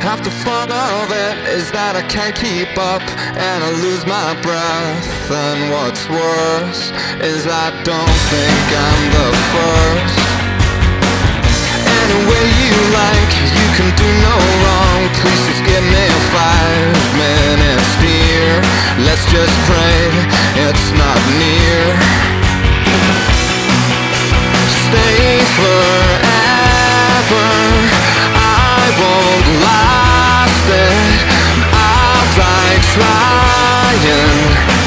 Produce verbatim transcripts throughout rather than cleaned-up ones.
Half the fun of it is that I can't keep up and I lose my breath. And what's worse is I don't think I'm the first. Any way you like, you can do no wrong. Please just give me five minutes, dear. Let's just pray it's not near. Stay forever, I won't last it. I'll die trying.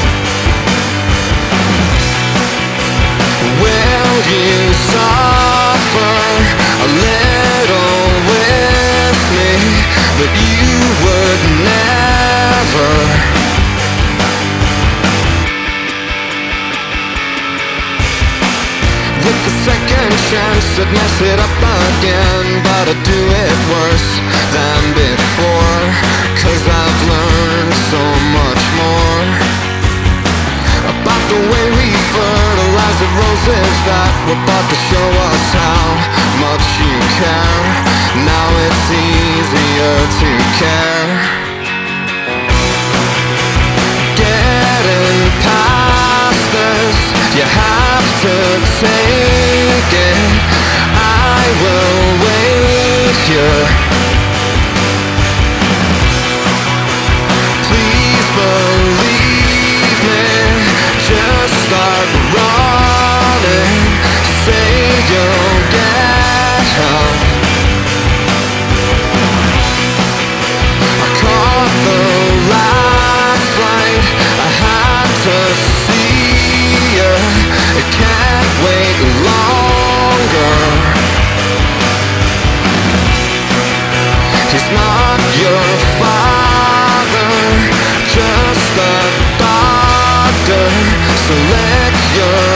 Will you suffer a little with me, but you would never? With the second chance I'd mess it up again, but I'd do it worse than before, 'cause I've learned so much more about the way we fertilize the roses that were bought to show us how much you care. Now it's easier to care. Getting past this, you have to take it. I will wait here. Please believe me, just start running. Say you'll get help. I caught the last flight, I had to see you. It can't wait longer. He's not your father, just a doctor, so lick your